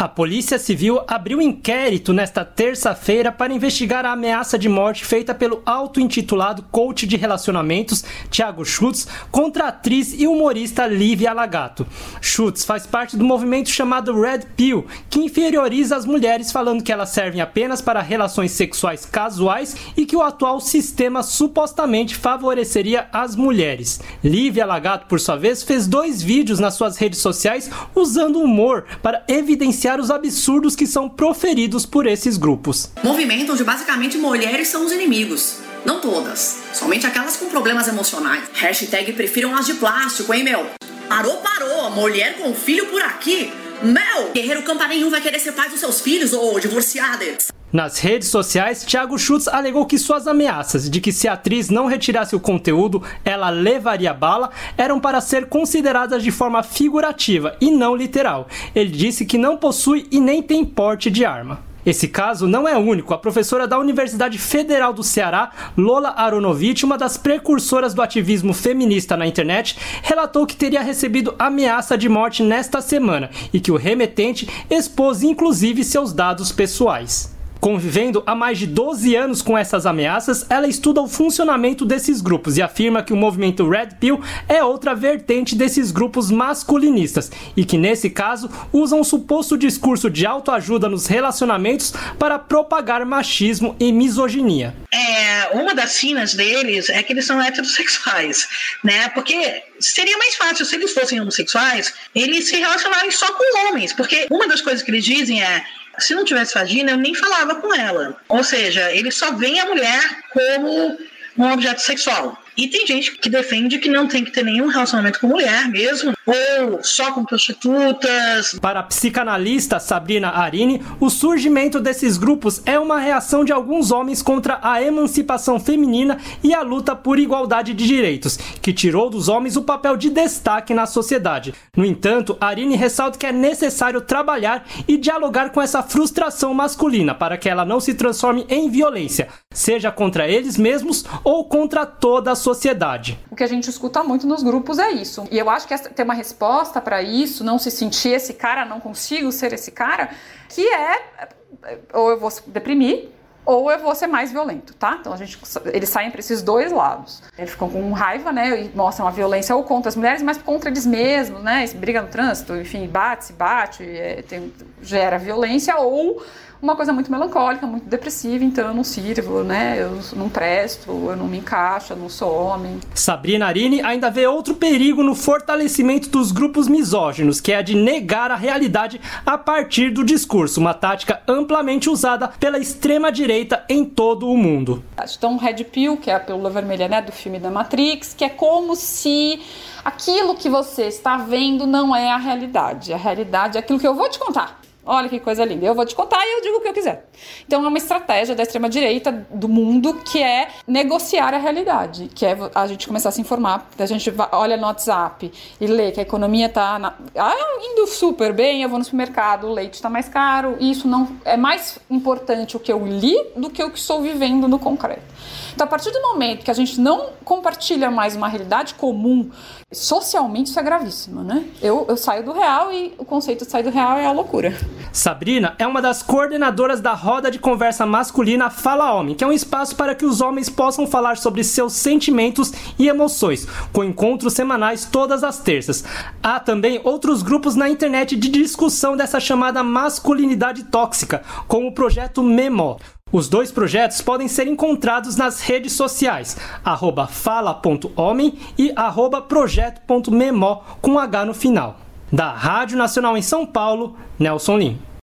A Polícia Civil abriu inquérito nesta terça-feira para investigar a ameaça de morte feita pelo auto-intitulado coach de relacionamentos, Thiago Schutz, contra a atriz e humorista Lívia Lagato. Schutz faz parte do movimento chamado Red Pill, que inferioriza as mulheres falando que elas servem apenas para relações sexuais casuais e que o atual sistema supostamente favoreceria as mulheres. Lívia Lagato, por sua vez, fez 2 vídeos nas suas redes sociais usando humor para evidenciar os absurdos que são proferidos por esses grupos. Movimento onde basicamente mulheres são os inimigos. Não todas, somente aquelas com problemas emocionais. Hashtag prefiram as de plástico, hein, meu? Parou, mulher com filho por aqui. Meu, guerreiro campa nenhum vai querer ser pai dos seus filhos, ou divorciadas. Nas redes sociais, Thiago Schutz alegou que suas ameaças de que se a atriz não retirasse o conteúdo, ela levaria bala, eram para ser consideradas de forma figurativa e não literal. Ele disse que não possui e nem tem porte de arma. Esse caso não é único. A professora da Universidade Federal do Ceará, Lola Aronovitch, uma das precursoras do ativismo feminista na internet, relatou que teria recebido ameaça de morte nesta semana e que o remetente expôs inclusive seus dados pessoais. Convivendo há mais de 12 anos com essas ameaças, ela estuda o funcionamento desses grupos e afirma que o movimento Red Pill é outra vertente desses grupos masculinistas e que, nesse caso, usam um suposto discurso de autoajuda nos relacionamentos para propagar machismo e misoginia. Uma das sinas deles é que eles são heterossexuais, né? Porque seria mais fácil se eles fossem homossexuais, eles se relacionarem só com homens, porque uma das coisas que eles dizem é: se não tivesse vagina, eu nem falava com ela. Ou seja, eles só veem a mulher como um objeto sexual. E tem gente que defende que não tem que ter nenhum relacionamento com mulher mesmo, ou só com prostitutas. Para a psicanalista Sabrina Arini, o surgimento desses grupos é uma reação de alguns homens contra a emancipação feminina e a luta por igualdade de direitos, que tirou dos homens o papel de destaque na sociedade. No entanto, Arini ressalta que é necessário trabalhar e dialogar com essa frustração masculina para que ela não se transforme em violência, seja contra eles mesmos ou contra toda a sociedade. O que a gente escuta muito nos grupos é isso. E eu acho que tem uma resposta para isso, não se sentir esse cara, não consigo ser esse cara, que é ou eu vou deprimir ou eu vou ser mais violento, tá? Então eles saem para esses 2 lados. Eles ficam com raiva, né, e mostram a violência ou contra as mulheres, mas contra eles mesmos, né? Briga no trânsito, enfim, bate, gera violência, ou uma coisa muito melancólica, muito depressiva, então eu não sirvo, né? Eu não presto, eu não me encaixo, eu não sou homem. Sabrina Arini ainda vê outro perigo no fortalecimento dos grupos misóginos, que é a de negar a realidade a partir do discurso, uma tática amplamente usada pela extrema-direita em todo o mundo. Então, Red Pill, que é a pílula vermelha, né, do filme da Matrix, que é como se aquilo que você está vendo não é a realidade. A realidade é aquilo que eu vou te contar. Olha que coisa linda, eu vou te contar e eu digo o que eu quiser. Então é uma estratégia da extrema-direita do mundo que é negociar a realidade, que é a gente começar a se informar, a gente olha no WhatsApp e lê que a economia está indo super bem, eu vou no supermercado, o leite está mais caro, e isso não é mais importante o que eu li do que o que estou vivendo no concreto. Então, a partir do momento que a gente não compartilha mais uma realidade comum, socialmente isso é gravíssimo, né? Eu saio do real e o conceito de sair do real é a loucura. Sabrina é uma das coordenadoras da roda de conversa masculina Fala Homem, que é um espaço para que os homens possam falar sobre seus sentimentos e emoções, com encontros semanais todas as terças. Há também outros grupos na internet de discussão dessa chamada masculinidade tóxica, como o projeto Memo. Os 2 projetos podem ser encontrados nas redes sociais, @fala.homem e @projeto.memo com H no final. Da Rádio Nacional em São Paulo, Nelson Lim.